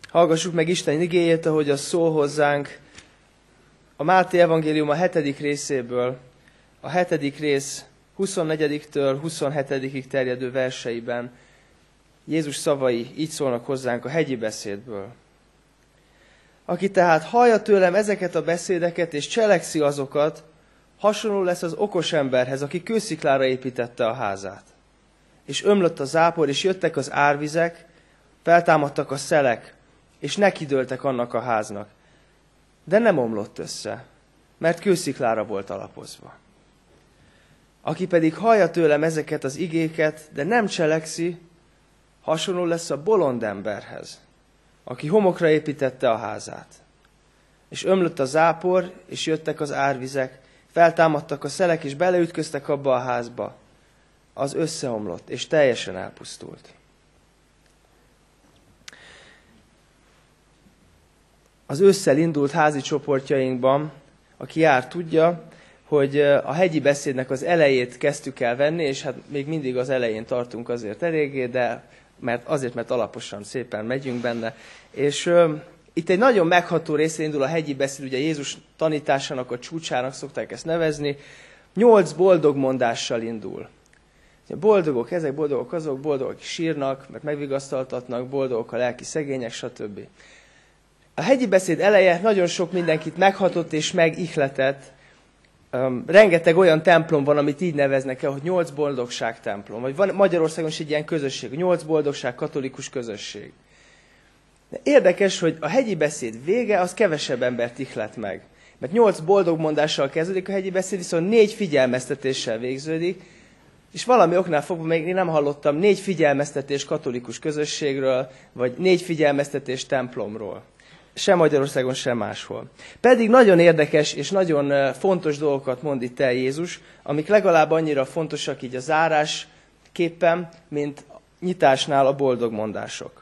Hallgassuk meg Isten igéjét, ahogy az szól hozzánk. A Máté evangélium a 7. részéből, a 7. rész 24-től 27-ig terjedő verseiben Jézus szavai így szólnak hozzánk a hegyi beszédből. Aki tehát hallja tőlem ezeket a beszédeket, és cselekszi azokat, hasonló lesz az okos emberhez, aki kősziklára építette a házát. És ömlött a zápor, és jöttek az árvizek, feltámadtak a szelek, és nekidőltek annak a háznak. De nem omlott össze, mert kősziklára volt alapozva. Aki pedig hallja tőlem ezeket az igéket, de nem cselekszi, hasonló lesz a bolond emberhez, aki homokra építette a házát. És ömlött a zápor, és jöttek az árvizek, feltámadtak a szelek, és beleütköztek abba a házba. Az összeomlott, és teljesen elpusztult. Az ősszel indult házi csoportjainkban, aki jár, tudja, hogy a hegyi beszédnek az elejét kezdtük el venni, és hát még mindig az elején tartunk azért eléggé, de mert alaposan, szépen megyünk benne. És itt egy nagyon megható részre indul a hegyi beszéd, ugye Jézus tanításának a csúcsának szokták ezt nevezni, 8 boldog mondással indul. Boldogok ezek, boldogok azok, boldogok, akik sírnak, mert megvigasztaltatnak, boldogok a lelki szegények, stb. A hegyi beszéd eleje nagyon sok mindenkit meghatott és megihletett. Rengeteg olyan templom van, amit így neveznek el, hogy 8 boldogság templom. Vagy van Magyarországon is egy ilyen közösség, 8 boldogság katolikus közösség. De érdekes, hogy a hegyi beszéd vége az kevesebb embert ihlet meg. Mert 8 boldog mondással kezdődik a hegyi beszéd, viszont 4 figyelmeztetéssel végződik, és valami oknál fogva még én nem hallottam 4 figyelmeztetés katolikus közösségről, vagy 4 figyelmeztetés templomról. Sem Magyarországon, sem máshol. Pedig nagyon érdekes és nagyon fontos dolgokat mond itt el Jézus, amik legalább annyira fontosak így a zárásképpen, mint nyitásnál a boldog mondások.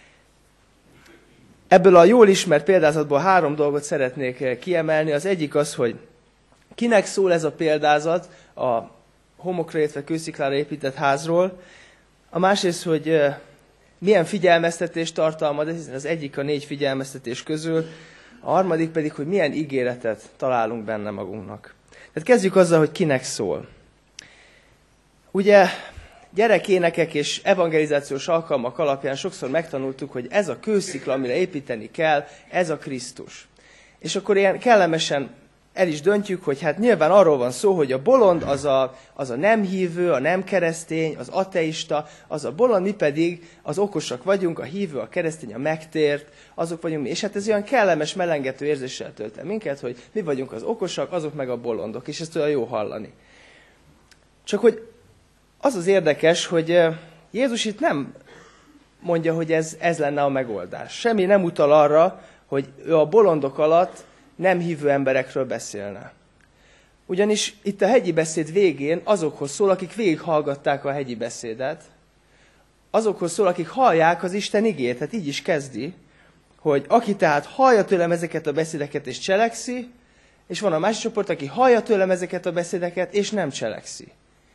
Ebből a jól ismert példázatból 3 dolgot szeretnék kiemelni. Az egyik az, hogy kinek szól ez a példázat a homokra, illetve kősziklára épített házról. A másrészt, hogy milyen figyelmeztetést tartalmaz, hiszen az egyik a 4 figyelmeztetés közül, a harmadik pedig, hogy milyen ígéretet találunk benne magunknak. Tehát kezdjük azzal, hogy kinek szól. Ugye gyerekénekek és evangelizációs alkalmak alapján sokszor megtanultuk, hogy ez a kőszikla, amire építeni kell, ez a Krisztus. És akkor ilyen kellemesen el is döntjük, hogy hát nyilván arról van szó, hogy a bolond az a nem hívő, a nem keresztény, az ateista, az a bolond, mi pedig az okosak vagyunk, a hívő, a keresztény, a megtért, azok vagyunk mi. És hát ez olyan kellemes, melengető érzéssel tölt el minket, hogy mi vagyunk az okosak, azok meg a bolondok, és ezt olyan jó hallani. Csak hogy az az érdekes, hogy Jézus itt nem mondja, hogy ez lenne a megoldás. Semmi nem utal arra, hogy ő a bolondok alatt nem hívő emberekről beszélne. Ugyanis itt a hegyi beszéd végén azokhoz szól, akik végighallgatták a hegyi beszédet, azokhoz szól, akik hallják az Isten igét. Hát így is kezdi, hogy aki tehát hallja tőlem ezeket a beszédeket és cselekszi, és van a másik csoport, aki hallja tőlem ezeket a beszédeket és nem cselekszi.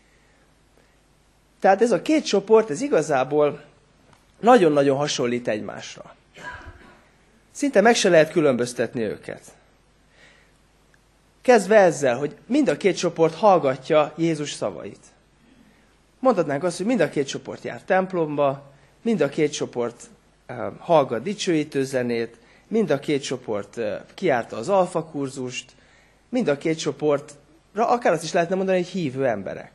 Tehát ez a 2 csoport, ez igazából nagyon-nagyon hasonlít egymásra. Szinte meg se lehet különböztetni őket. Kezdve ezzel, hogy mind a 2 csoport hallgatja Jézus szavait. Mondhatnánk azt, hogy mind a 2 csoport jár templomba, mind a 2 csoport hallgat dicsőítő zenét, mind a 2 csoport kijárta az alfa kurzust, mind a 2 csoportra akár azt is lehetne mondani, hogy hívő emberek.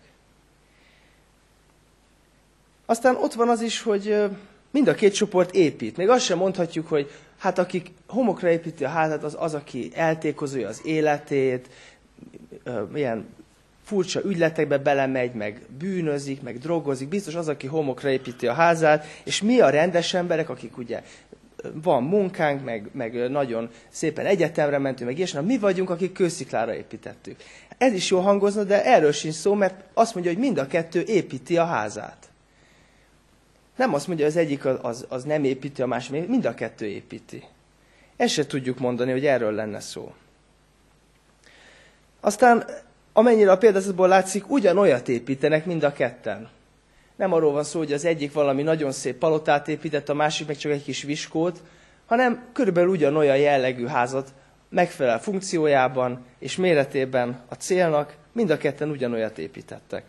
Aztán ott van az is, hogy mind a 2 csoport épít. Még azt sem mondhatjuk, hogy hát akik homokra építi a házat, az aki eltékozolja az életét, ilyen furcsa ügyletekbe belemegy, meg bűnözik, meg drogozik. Biztos az, aki homokra építi a házát, és mi a rendes emberek, akik ugye van munkánk, meg nagyon szépen egyetemre mentünk, meg ilyesmi, mi vagyunk, akik kősziklára építettük. Ez is jól hangozna, de erről sincs szó, mert azt mondja, hogy mind a 2 építi a házát. Nem azt mondja, az egyik az nem építi, a másik, mind a 2 építi. Ezt se tudjuk mondani, hogy erről lenne szó. Aztán, amennyire a példázatból látszik, ugyanolyat építenek mind a 2. Nem arról van szó, hogy az egyik valami nagyon szép palotát épített, a másik meg csak egy kis viskót, hanem körülbelül ugyanolyan jellegű házat megfelel funkciójában és méretében a célnak, mind a ketten ugyanolyat építettek.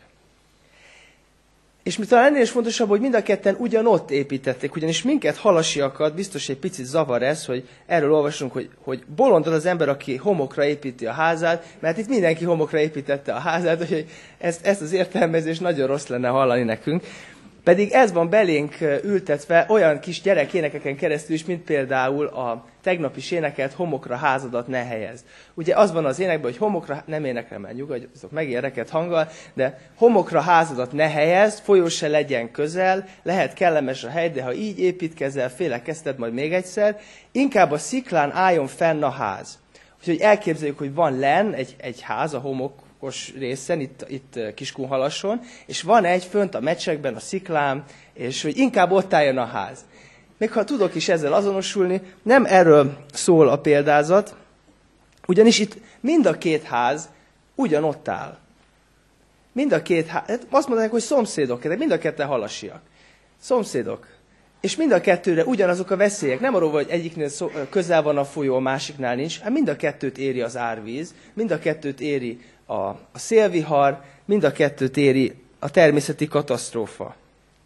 És mi talán ennél is fontosabb, hogy mind a ketten ugyanott építették, ugyanis minket, halasiakat, biztos egy picit zavar ez, hogy erről olvasunk, hogy bolond az ember, aki homokra építi a házát, mert itt mindenki homokra építette a házát, úgyhogy ezt az értelmezést nagyon rossz lenne hallani nekünk. Pedig ez van belénk ültetve olyan kis gyerekénekeken keresztül is, mint például a tegnap is énekelt homokra házadat ne helyezd. Ugye az van az énekben, hogy homokra, nem énekel, mert nyugodjatok meg ilyen reket hanggal, de homokra házadat ne helyezd, folyó se legyen közel, lehet kellemes a hely, de ha így építkezel, félekezted majd még egyszer, inkább a sziklán álljon fenn a ház. Úgyhogy elképzeljük, hogy van lenn egy ház a homokos részen, itt Kiskunhalason, és van egy fönt a mecsekben, a sziklán, és hogy inkább ott álljon a ház. Még ha tudok is ezzel azonosulni, nem erről szól a példázat, ugyanis itt mind a két ház ugyanott áll. Mind a két ház, azt mondanák, hogy szomszédok, de mind a ketten halasiak. Szomszédok. És mind a kettőre ugyanazok a veszélyek. Nem arról, hogy egyiknél közel van a folyó, a másiknál nincs, hát mind a kettőt éri az árvíz, mind a kettőt éri a szélvihar, mind a kettőt éri a természeti katasztrófa.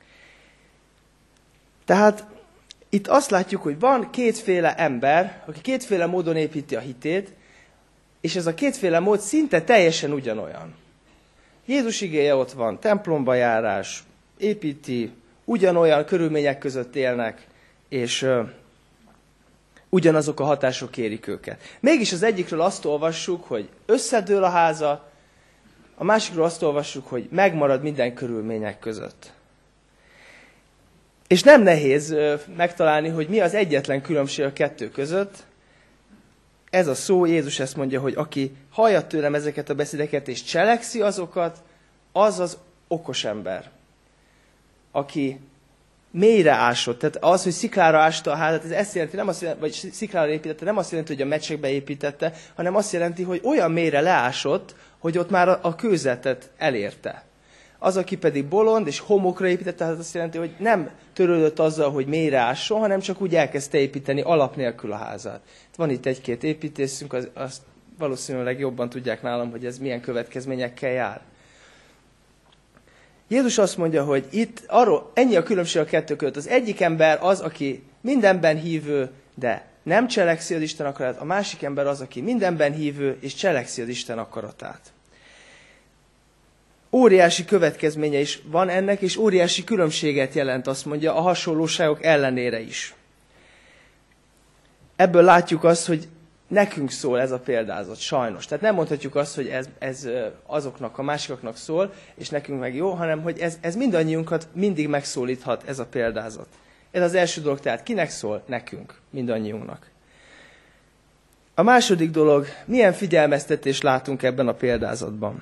Tehát itt azt látjuk, hogy van kétféle ember, aki kétféle módon építi a hitét, és ez a kétféle mód szinte teljesen ugyanolyan. Jézus igéje ott van, templomba járás, építi, ugyanolyan körülmények között élnek, és ugyanazok a hatások érik őket. Mégis az egyikről azt olvassuk, hogy összedől a háza, a másikról azt olvassuk, hogy megmarad minden körülmények között. És nem nehéz megtalálni, hogy mi az egyetlen különbség a kettő között. Ez a szó, Jézus ezt mondja, hogy aki hallja tőlem ezeket a beszédeket és cselekszi azokat, az az okos ember. Aki mélyre ásott, tehát az, hogy sziklára ásta a házat, ez ezt jelenti, nem azt jelenti, vagy sziklára építette, nem azt jelenti, hogy a mecsekbe építette, hanem azt jelenti, hogy olyan mélyre leásott, hogy ott már a kőzetet elérte. Az, aki pedig bolond és homokra építette, az azt jelenti, hogy nem törődött azzal, hogy mélyre ásson, hanem csak úgy elkezdte építeni alap nélkül a házát. Van itt egy-két építészünk, azt valószínűleg jobban tudják nálam, hogy ez milyen következményekkel jár. Jézus azt mondja, hogy itt ennyi a különbség a kettő között. Az egyik ember az, aki mindenben hívő, de nem cselekszi az Isten akaratát. A másik ember az, aki mindenben hívő, és cselekszi az Isten akaratát. Óriási következménye is van ennek, és óriási különbséget jelent, azt mondja, a hasonlóságok ellenére is. Ebből látjuk azt, hogy nekünk szól ez a példázat, sajnos. Tehát nem mondhatjuk azt, hogy ez azoknak, a másikaknak szól, és nekünk meg jó, hanem hogy ez mindannyiunkat mindig megszólíthat ez a példázat. Ez az első dolog, tehát kinek szól? Nekünk, mindannyiunknak. A második dolog, milyen figyelmeztetést látunk ebben a példázatban?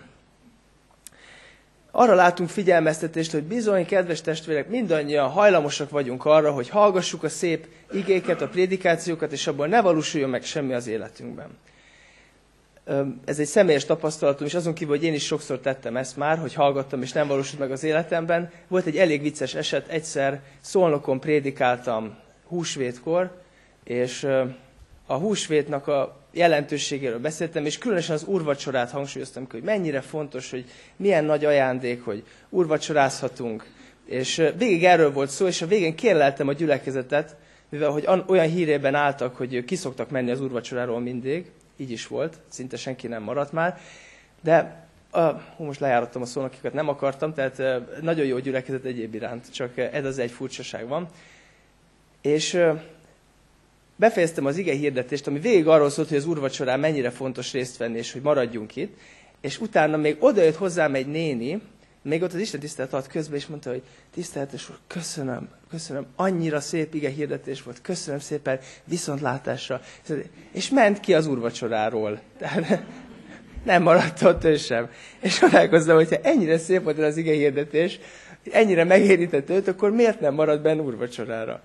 Arra látunk figyelmeztetést, hogy bizony, kedves testvérek, mindannyian hajlamosak vagyunk arra, hogy hallgassuk a szép igéket, a prédikációkat, és abból ne valósuljon meg semmi az életünkben. Ez egy személyes tapasztalatom, és azon kívül, hogy én is sokszor tettem ezt már, hogy hallgattam, és nem valósult meg az életemben. Volt egy elég vicces eset, egyszer Szolnokon prédikáltam húsvétkor, és a húsvétnak a jelentőségéről beszéltem, és különösen az úrvacsorát hangsúlyoztam, hogy mennyire fontos, hogy milyen nagy ajándék, hogy úrvacsorázhatunk. És végig erről volt szó, és a végén kérleltem a gyülekezetet, mivel hogy olyan hírében álltak, hogy ki szoktak menni az úrvacsoráról mindig, így is volt, szinte senki nem maradt már, de most lejárattam a szónokikat, nem akartam, tehát nagyon jó gyülekezet egyéb iránt, csak ez az egy furcsaság van. És befejeztem az ige hirdetést, ami végig arról szólt, hogy az úrvacsorán mennyire fontos részt venni, és hogy maradjunk itt. És utána még odajött hozzám egy néni, még ott az Isten tisztelet alatt közben, és mondta, hogy tiszteletes úr, köszönöm, annyira szép ige hirdetés volt, köszönöm szépen, viszontlátásra. És ment ki az úrvacsoráról. Tehát nem maradt ott ő sem. És találkoztam, hogyha ennyire szép volt az ige hirdetés, ennyire megérintett őt, akkor miért nem marad benne úrvacsorára?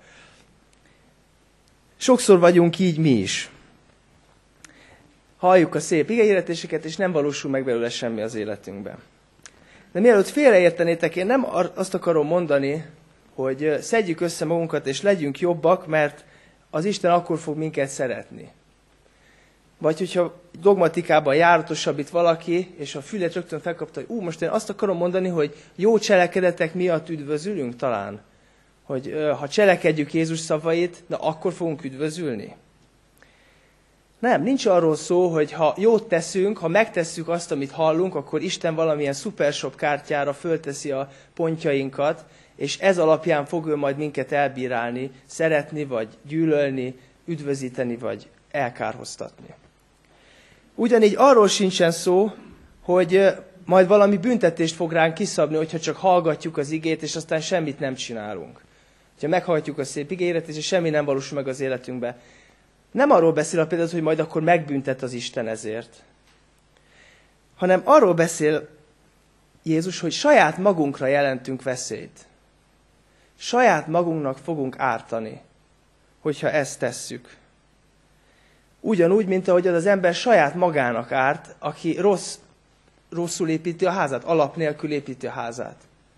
Sokszor vagyunk így mi is. Halljuk a szép igehirdetéseket, és nem valósul meg belőle semmi az életünkben. De mielőtt félreértenétek, én nem azt akarom mondani, hogy szedjük össze magunkat, és legyünk jobbak, mert az Isten akkor fog minket szeretni. Vagy hogyha dogmatikában járatosabb itt valaki, és a fülét rögtön felkapta, hogy most én azt akarom mondani, hogy jó cselekedetek miatt üdvözülünk talán. Hogy ha cselekedjük Jézus szavait, na akkor fogunk üdvözülni. Nem, nincs arról szó, hogy ha jót teszünk, ha megtesszük azt, amit hallunk, akkor Isten valamilyen szupershop kártyára fölteszi a pontjainkat, és ez alapján fog ő majd minket elbírálni, szeretni, vagy gyűlölni, üdvözíteni, vagy elkárhoztatni. Ugyanígy arról sincsen szó, hogy majd valami büntetést fog ránk kiszabni, hogyha csak hallgatjuk az igét, és aztán semmit nem csinálunk. Ha meghallgatjuk a szép igéret, és semmi nem valósul meg az életünkbe. Nem arról beszél a például, hogy majd akkor megbüntet az Isten ezért. Hanem arról beszél Jézus, hogy saját magunkra jelentünk veszélyt. Saját magunknak fogunk ártani, hogyha ezt tesszük. Ugyanúgy, mint ahogy az ember saját magának árt, aki rosszul építi a házát, alap nélkül építi a házát.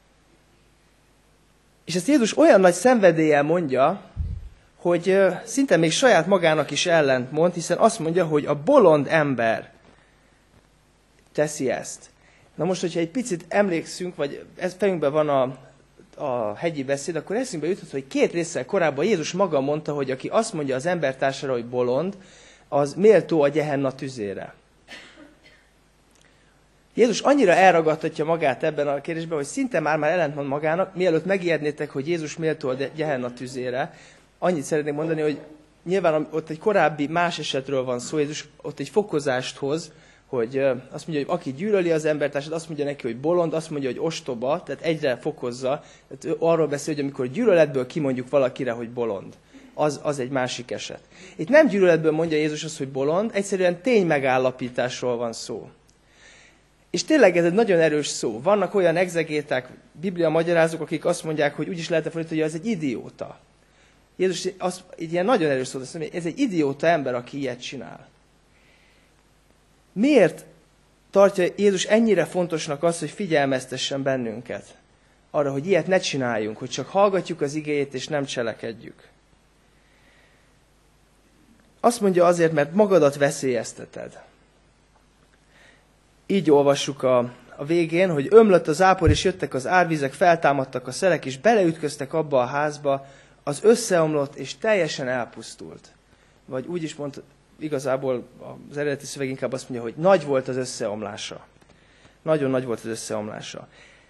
És ezt Jézus olyan nagy szenvedéllyel mondja, hogy szinte még saját magának is ellentmond, hiszen azt mondja, hogy a bolond ember teszi ezt. Na most, hogyha egy picit emlékszünk, vagy ez fejünkben van a hegyi beszéd, akkor eszünkbe jutott, hogy 2 résszel korábban Jézus maga mondta, hogy aki azt mondja az embertársára, hogy bolond, az méltó a Gehenna tüzére. Jézus annyira elragadtatja magát ebben a kérdésben, hogy szinte már ellentmond magának, mielőtt megijednétek, hogy Jézus méltó a Gehenna tüzére. Annyit szeretnék mondani, hogy nyilván ott egy korábbi más esetről van szó, Jézus ott egy fokozást hoz, hogy azt mondja, hogy aki gyűlöli az embertársat, azt mondja neki, hogy bolond, azt mondja, hogy ostoba, tehát egyre fokozza. Tehát arról beszél, hogy amikor gyűlöletből kimondjuk valakire, hogy bolond. Az egy másik eset. Itt nem gyűlöletből mondja Jézus azt, hogy bolond, egyszerűen ténymegállapításról van szó. És tényleg ez egy nagyon erős szó. Vannak olyan egzegéták, Biblia magyarázók, akik azt mondják, hogy úgy is lehet fordítani, hogy ez egy idióta. Jézus egy ilyen nagyon erős szó, azt mondja, hogy ez egy idióta ember, aki ilyet csinál. Miért tartja Jézus ennyire fontosnak azt, hogy figyelmeztessen bennünket arra, hogy ilyet ne csináljunk, hogy csak hallgatjuk az igéjét és nem cselekedjük? Azt mondja azért, mert magadat veszélyezteted. Így olvassuk a végén, hogy ömlött a zápor, és jöttek az árvizek, feltámadtak a szelek, és beleütköztek abba a házba, az összeomlott, és teljesen elpusztult. Vagy úgy is mondta, igazából az eredeti szöveg inkább azt mondja, hogy nagy volt az összeomlása. Nagyon nagy volt az összeomlása.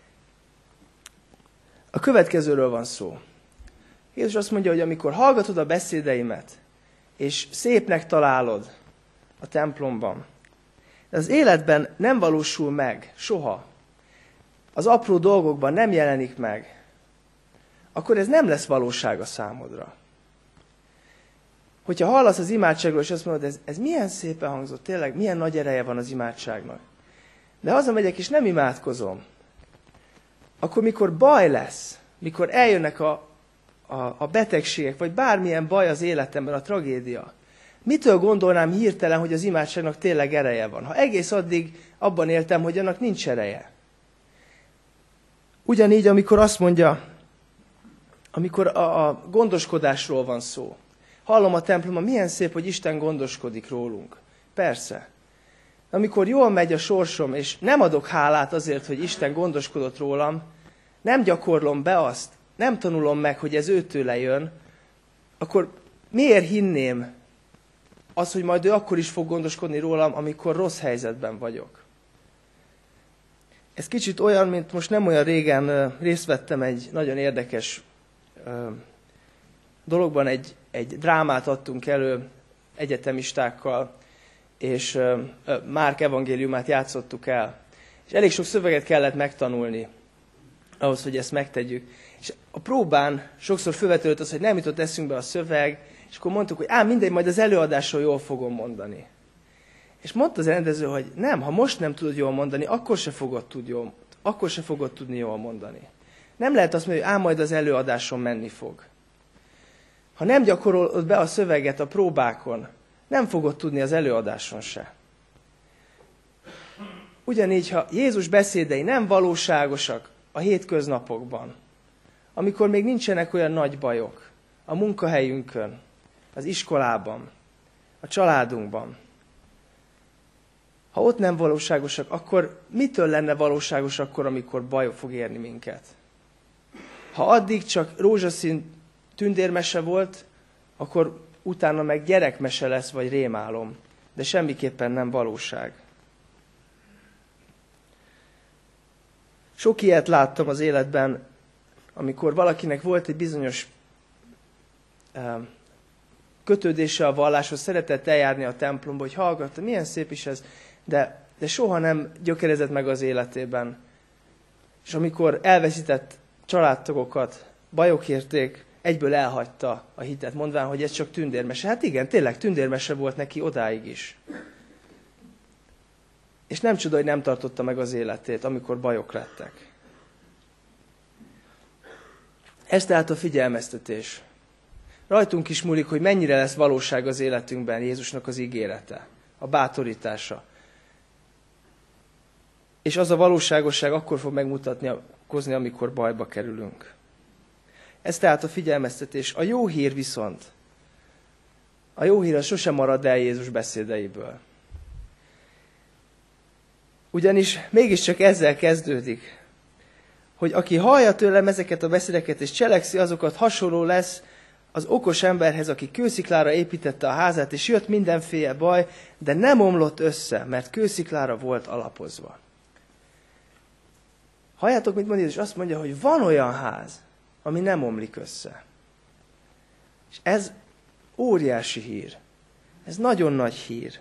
A következőről van szó. Jézus azt mondja, hogy amikor hallgatod a beszédeimet, és szépnek találod a templomban, de az életben nem valósul meg, soha, az apró dolgokban nem jelenik meg, akkor ez nem lesz valóság a számodra. Hogyha hallasz az imádságról, és azt mondod, ez milyen szépen hangzott, tényleg milyen nagy ereje van az imádságnak. De hazamegyek, és nem imádkozom, akkor mikor baj lesz, mikor eljönnek a betegségek, vagy bármilyen baj az életemben, a tragédia, mitől gondolnám hirtelen, hogy az imádságnak tényleg ereje van? Ha egész addig abban éltem, hogy annak nincs ereje. Ugyanígy, amikor azt mondja, amikor a gondoskodásról van szó. Hallom a templomban, milyen szép, hogy Isten gondoskodik rólunk. Persze. Amikor jól megy a sorsom, és nem adok hálát azért, hogy Isten gondoskodott rólam, nem gyakorlom be azt, nem tanulom meg, hogy ez őtőle jön, akkor miért hinném az, hogy majd ő akkor is fog gondoskodni rólam, amikor rossz helyzetben vagyok? Ez kicsit olyan, mint most nem olyan régen részt vettem egy nagyon érdekes dologban, egy drámát adtunk elő egyetemistákkal, és Márk evangéliumát játszottuk el. És elég sok szöveget kellett megtanulni ahhoz, hogy ezt megtegyük. És a próbán sokszor felvetődött az, hogy nem jutott eszünkbe a szöveg, és akkor mondtuk, hogy mindegy, majd az előadásról jól fogom mondani. És mondta az rendező, hogy nem, ha most nem tudod jól mondani, akkor se fogod tudni jól mondani. Nem lehet azt mondani, hogy majd az előadáson menni fog. Ha nem gyakorolod be a szöveget a próbákon, nem fogod tudni az előadáson se. Ugyanígy, ha Jézus beszédei nem valóságosak a hétköznapokban, amikor még nincsenek olyan nagy bajok, a munkahelyünkön, az iskolában, a családunkban. Ha ott nem valóságosak, akkor mitől lenne valóságos akkor, amikor baj fog érni minket? Ha addig csak rózsaszín tündérmese volt, akkor utána meg gyerekmese lesz, vagy rémálom. De semmiképpen nem valóság. Sok ilyet láttam az életben, amikor valakinek volt egy bizonyos kötődése a valláshoz, szeretett eljárni a templomba, hogy hallgatta, milyen szép is ez, de soha nem gyökerezett meg az életében. És amikor elveszített családtagokat, bajok érték, egyből elhagyta a hitet, mondván, hogy ez csak tündérmese. Hát igen, tényleg tündérmese volt neki odáig is. És nem csoda, hogy nem tartotta meg az életét, amikor bajok lettek. Ez tehát a figyelmeztetés. Rajtunk is múlik, hogy mennyire lesz valóság az életünkben Jézusnak az ígérete, a bátorítása. És az a valóságosság akkor fog megmutatkozni, amikor bajba kerülünk. Ez tehát a figyelmeztetés. A jó hír viszont, a jó hír az sosem marad el Jézus beszédeiből. Ugyanis mégiscsak ezzel kezdődik, hogy aki hallja tőlem ezeket a beszédeket és cselekszi azokat, hasonló lesz az okos emberhez, aki kősziklára építette a házát, és jött mindenféle baj, de nem omlott össze, mert kősziklára volt alapozva. Halljátok, mit mond Jézus? Azt mondja, hogy van olyan ház, ami nem omlik össze. És ez óriási hír. Ez nagyon nagy hír.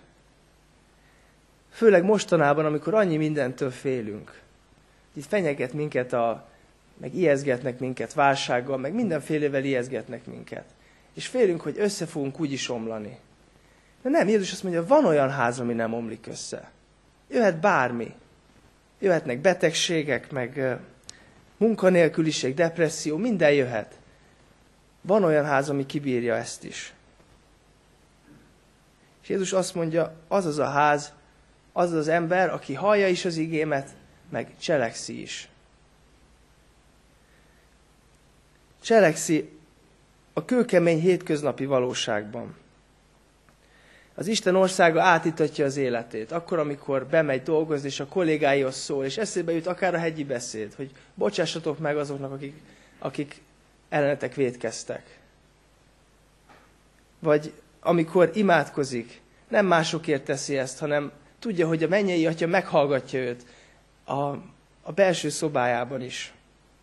Főleg mostanában, amikor annyi mindentől félünk. Itt fenyeget minket, meg ijeszgetnek minket válsággal, meg mindenfélevel ijeszgetnek minket. És félünk, hogy össze fogunk úgyis omlani. De nem, Jézus azt mondja, van olyan ház, ami nem omlik össze. Jöhet bármi. Jöhetnek betegségek, meg munkanélküliség, depresszió, minden jöhet. Van olyan ház, ami kibírja ezt is. És Jézus azt mondja, az az a ház, az az ember, aki hallja is az igémet, meg cselekszi is. Cselekszi a kőkemény hétköznapi valóságban. Az Isten országa átítatja az életét. Akkor, amikor bemegy dolgozni, és a kollégáihoz szól, és eszébe jut akár a hegyi beszéd, hogy bocsássatok meg azoknak, akik ellenetek vétkeztek. Vagy amikor imádkozik, nem másokért teszi ezt, hanem tudja, hogy a mennyei Atya meghallgatja őt a belső szobájában is.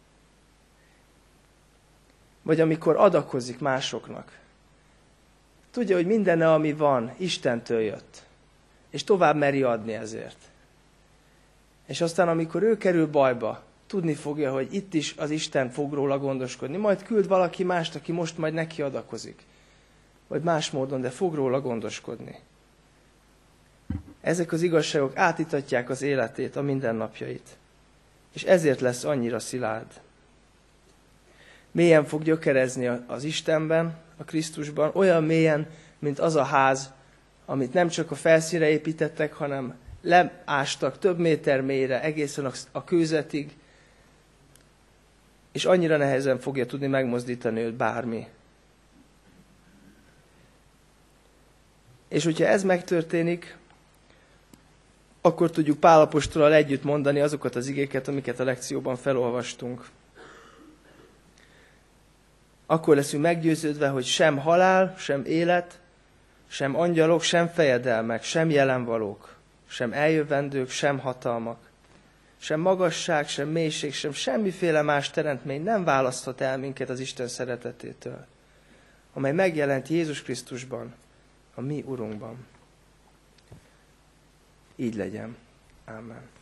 Vagy amikor adakozik másoknak. Tudja, hogy minden, ami van, Istentől jött. És tovább meri adni ezért. És aztán, amikor ő kerül bajba, tudni fogja, hogy itt is az Isten fog róla gondoskodni. Majd küld valaki mást, aki most majd neki adakozik. Vagy más módon, de fog róla gondoskodni. Ezek az igazságok átítatják az életét, a mindennapjait. És ezért lesz annyira szilárd. Mélyen fog gyökerezni az Istenben, a Krisztusban, olyan mélyen, mint az a ház, amit nem csak a felszínre építettek, hanem leástak több méter mélyre, egészen a kőzetig, és annyira nehezen fogja tudni megmozdítani őt bármi. És hogyha ez megtörténik, akkor tudjuk Pál apostolral együtt mondani azokat az igéket, amiket a lekcióban felolvastunk. Akkor leszünk meggyőződve, hogy sem halál, sem élet, sem angyalok, sem fejedelmek, sem jelenvalók, sem eljövendők, sem hatalmak, sem magasság, sem mélység, sem semmiféle más teremtmény nem választhat el minket az Isten szeretetétől, amely megjelent Jézus Krisztusban, a mi Urunkban. Így legyen. Ámen.